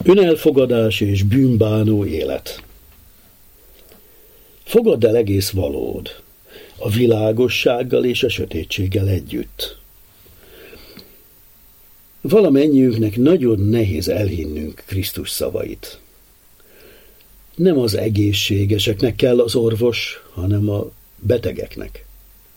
Önelfogadás és bűnbánó élet. Fogadd el egész valód, a világossággal és a sötétséggel együtt. Valamennyiünknek nagyon nehéz elhinnünk Krisztus szavait. Nem az egészségeseknek kell az orvos, hanem a betegeknek.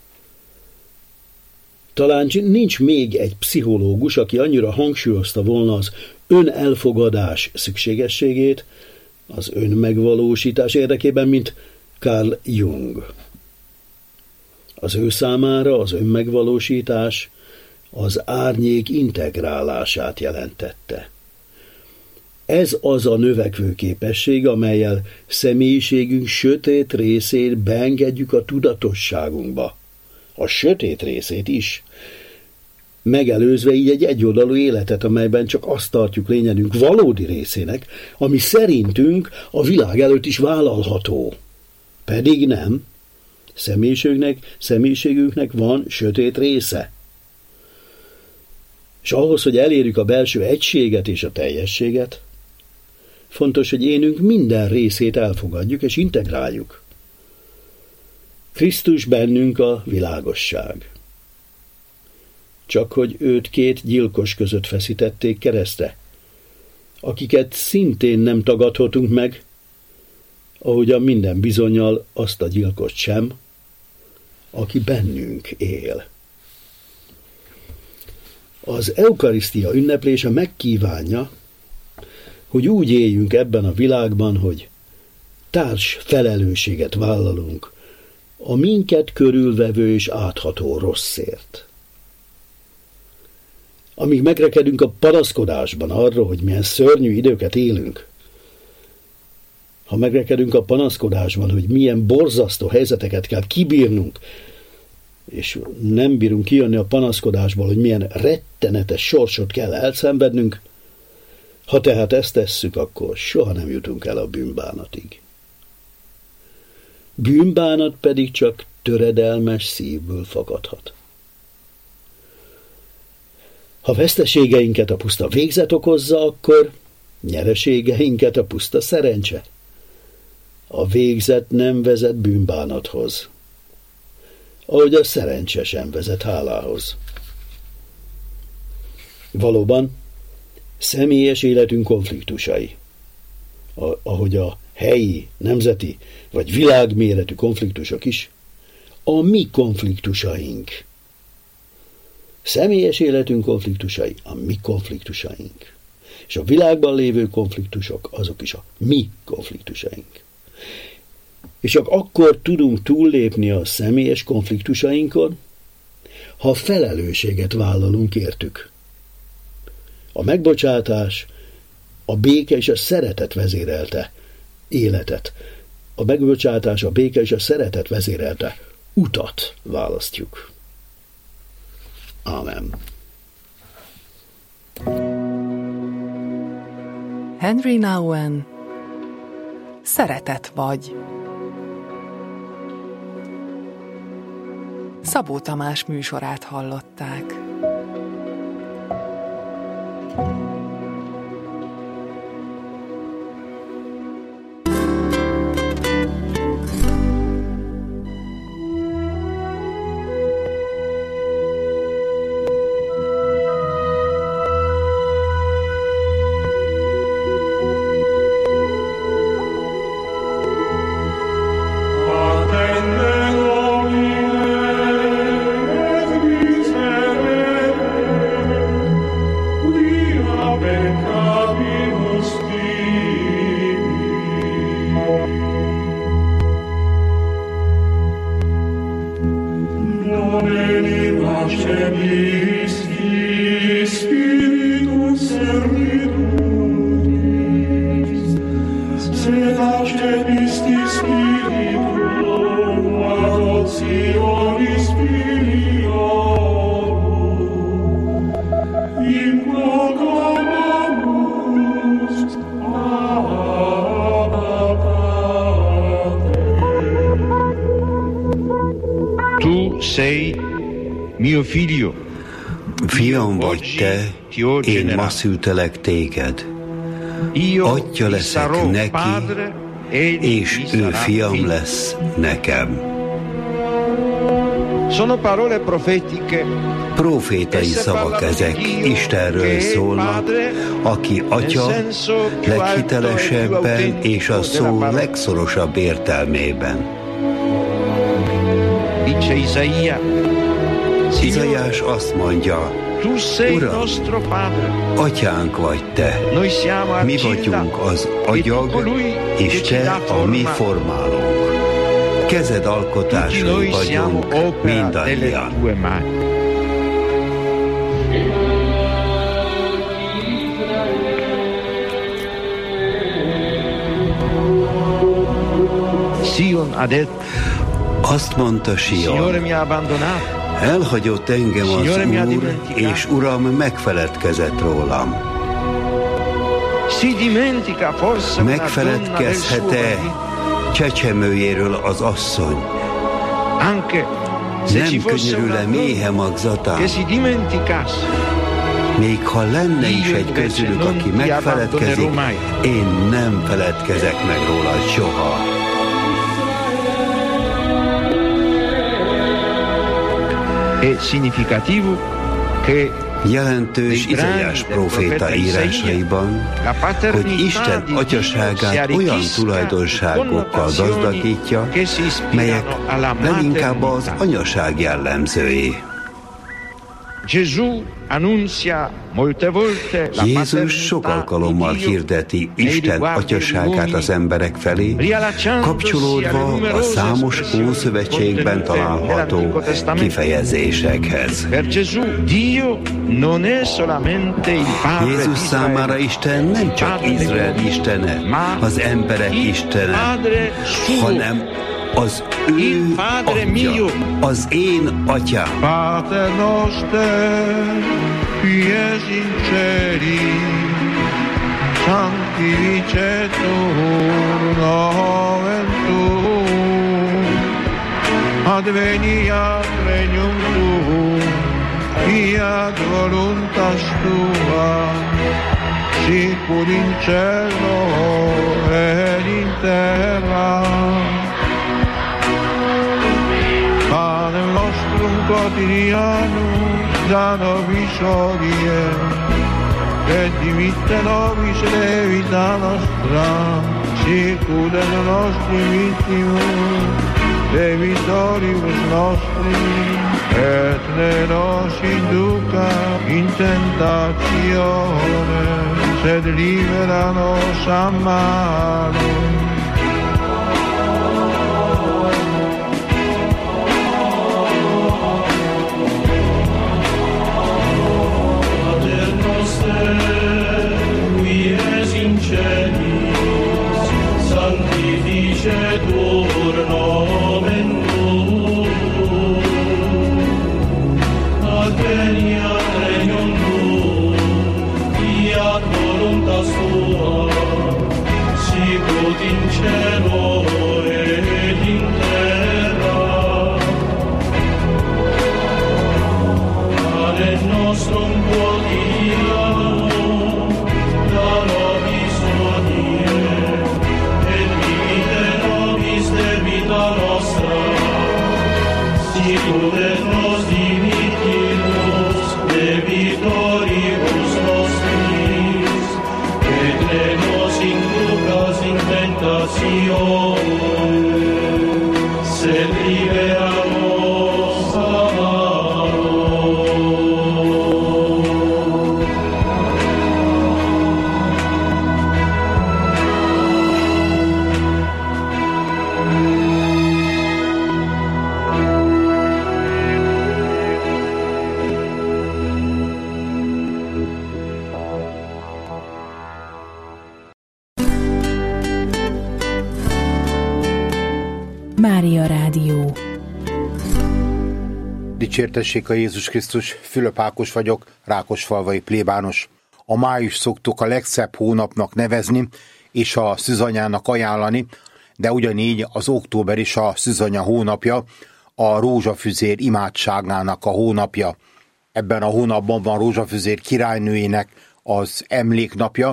Talán nincs még egy pszichológus, aki annyira hangsúlyozta volna az önelfogadás szükségességét az önmegvalósítás érdekében, mint Carl Jung. Az ő számára az önmegvalósítás az árnyék integrálását jelentette. Ez az a növekvő képesség, amellyel személyiségünk sötét részét beengedjük a tudatosságunkba. A sötét részét is, megelőzve így egy egyoldalú életet, amelyben csak azt tartjuk lényegünk valódi részének, ami szerintünk a világ előtt is vállalható. Pedig nem. Személyiségünknek van sötét része. És ahhoz, hogy elérjük a belső egységet és a teljességet, fontos, hogy énünk minden részét elfogadjuk és integráljuk. Krisztus bennünk a világosság. Csak hogy őt két gyilkos között feszítették keresztre, akiket szintén nem tagadhatunk meg, ahogyan minden bizonnyal azt a gyilkost sem, aki bennünk él. Az eukarisztia ünneplése megkívánja, hogy úgy éljünk ebben a világban, hogy társ felelősséget vállalunk a minket körülvevő és átható rosszért. Amíg megrekedünk a panaszkodásban arról, hogy milyen szörnyű időket élünk, ha megrekedünk a panaszkodásban, hogy milyen borzasztó helyzeteket kell kibírnunk, és nem bírunk kijönni a panaszkodásból, hogy milyen rettenetes sorsot kell elszenvednünk, ha tehát ezt tesszük, akkor soha nem jutunk el a bűnbánatig. Bűnbánat pedig csak töredelmes szívből fakadhat. Ha veszteségeinket a puszta végzet okozza, akkor nyereségeinket a puszta szerencse. A végzet nem vezet bűnbánathoz, ahogy a szerencse sem vezet hálához. Valóban, személyes életünk konfliktusai, ahogy a helyi, nemzeti vagy világméretű konfliktusok is, a mi konfliktusaink. Személyes életünk konfliktusai, a mi konfliktusaink. És a világban lévő konfliktusok, azok is a mi konfliktusaink. És csak akkor tudunk túllépni a személyes konfliktusainkon, ha felelősséget vállalunk értük. A megbocsátás, a béke és a szeretet vezérelte életet. A megbocsátás, a béke és a szeretet vezérelte utat választjuk. Ámen. Henry Nouwen, Szeretet vagy. Szabó Tamás műsorát hallották. Mio figlio, Fiam vagy te, én ma szültelek téged. atya leszek neki, és ő fiam lesz nekem. Profétai szavak ezek, Istenről szólnak, aki atya leghitelesebben és a szó legszorosabb értelmében. Izaiás azt mondja, Uram, atyánk vagy te, mi vagyunk az agyag, és te a mi formálónk. Kezed alkotásai vagyunk mindannyian. Azt mondta Sion, elhagyott engem az Úr, és Uram megfeledkezett rólam. Megfeledkezhet-e csecsemőjéről az asszony? Nem könyörül-e méhe magzatán? Még ha lenne is egy közülük, aki megfeledkezik, én nem feledkezek meg róla soha. Jelentős Izaiás próféta írásaiban, hogy Isten atyaságát olyan tulajdonságokkal gazdagítja, melyek leginkább az anyaság jellemzői. Jézus sok alkalommal hirdeti Isten atyaságát az emberek felé, kapcsolódva a számos Ószövetségben található kifejezésekhez. Jézus számára Isten nem csak Izrael istene, az emberek istene, hanem az ő atya, az én atyám. Pater noster, qui es in celis, sanctificetur nomen tuum, adveniat regnum tuum, fiat voluntas tua, sicur in cielo et in terra. Panem nostrum quotidianum da nobis hodie, et dimitte nobis debita nostra, sicur et nostri vittimus debitoribus nostri, et ne nos induca in tentatione, sed libera nos a malo. Sanctificetur nomen tuum, adveniat regnum tuum, fiat voluntas tua, sicut in cielo et in terra. Panem nostrum quotidianum da nobis hodie, debita nostra, sicur et nos dimittimus debitoribus nostris, et ne nos inducas in tentatione, sed libera nos a malo. Mária Rádió. Dicsértessék a Jézus Krisztus, Fülöp Ákos vagyok, rákosfalvai plébános. A május szoktuk a legszebb hónapnak nevezni, és a szűzanyának ajánlani, de ugyanígy az október is a szűzanya hónapja, a rózsafüzér imádságának a hónapja. Ebben a hónapban van Rózsafüzér királynőjének az emléknapja,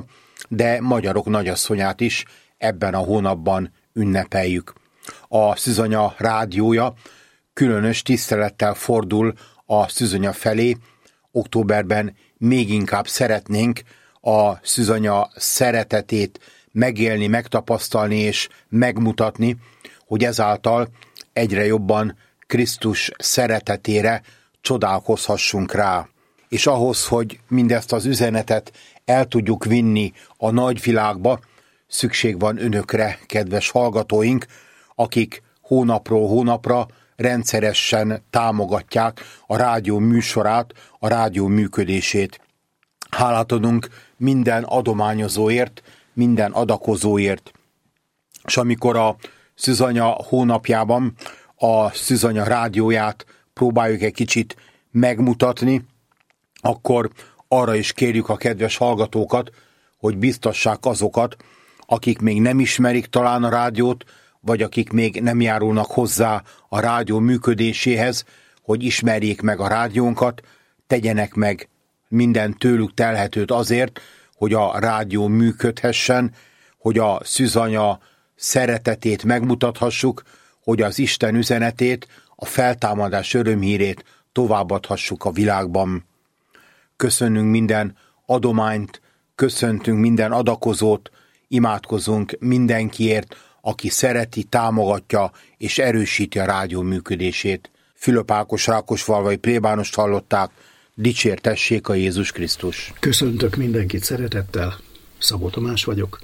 de magyarok nagyasszonyát is ebben a hónapban ünnepeljük. A Szűzanya rádiója különös tisztelettel fordul a Szűzanya felé. Októberben még inkább szeretnénk a Szűzanya szeretetét megélni, megtapasztalni és megmutatni, hogy ezáltal egyre jobban Krisztus szeretetére csodálkozhassunk rá. És ahhoz, hogy mindezt az üzenetet el tudjuk vinni a nagyvilágba, szükség van önökre, kedves hallgatóink, akik hónapról hónapra rendszeresen támogatják a rádió műsorát, a rádió működését. Hálát adunk minden adományozóért, minden adakozóért. És amikor a Szűzanya hónapjában a Szűzanya rádióját próbáljuk egy kicsit megmutatni, akkor arra is kérjük a kedves hallgatókat, hogy biztassák azokat, akik még nem ismerik talán a rádiót, vagy akik még nem járulnak hozzá a rádió működéséhez, hogy ismerjék meg a rádiónkat, tegyenek meg minden tőlük telhetőt azért, hogy a rádió működhessen, hogy a Szűzanya szeretetét megmutathassuk, hogy az Isten üzenetét, a feltámadás örömhírét továbbadhassuk a világban. Köszönünk minden adományt, köszöntünk minden adakozót, imádkozunk mindenkiért, aki szereti, támogatja és erősíti a rádió működését. Fülöp Ákos rákosfalvai plébánost hallották, dicsértessék a Jézus Krisztus. Köszöntök mindenkit szeretettel, Szabó Tamás vagyok.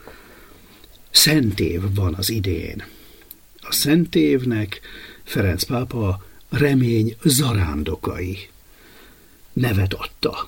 Szent év van az idén. A Szent évnek Ferenc pápa remény zarándokai nevet adta.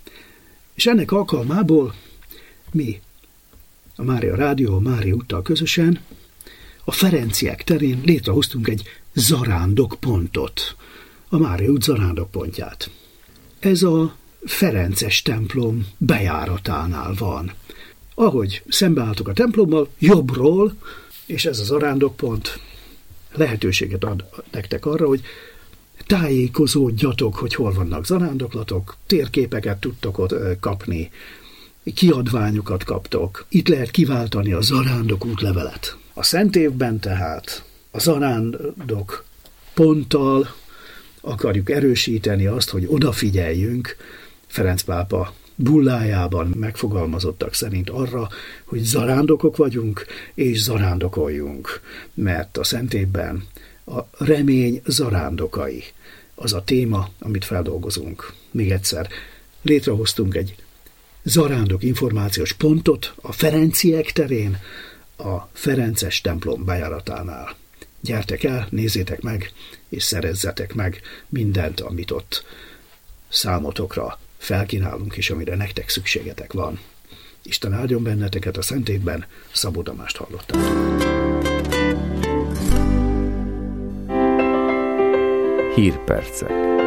És ennek alkalmából mi, a Mária Rádió, a Mária úttal közösen a Ferenciek terén létrehoztunk egy zarándokpontot, a Mária út zarándokpontját. Ez a Ferences templom bejáratánál van. Ahogy szembeálltok a templommal, jobbról, és ez a zarándokpont lehetőséget ad nektek arra, hogy tájékozódjatok, hogy hol vannak zarándoklatok, térképeket tudtok ott kapni, kiadványokat kaptok. Itt lehet kiváltani a zarándok útlevelet. A Szent évben tehát a zarándok ponttal akarjuk erősíteni azt, hogy odafigyeljünk Ferenc pápa bullájában megfogalmazottak szerint arra, hogy zarándokok vagyunk, és zarándokoljunk, mert a Szent évben a remény zarándokai az a téma, amit feldolgozunk. Még egyszer, létrehoztunk egy zarándok információs pontot a Ferenciek terén, a Ferences templom bejáratánál. Gyertek el, nézzétek meg, és szerezzetek meg mindent, amit ott számotokra felkínálunk, és amire nektek szükségetek van. Isten áldjon benneteket a Szent évben, Szabó Tamást hallottátok. Hírpercek.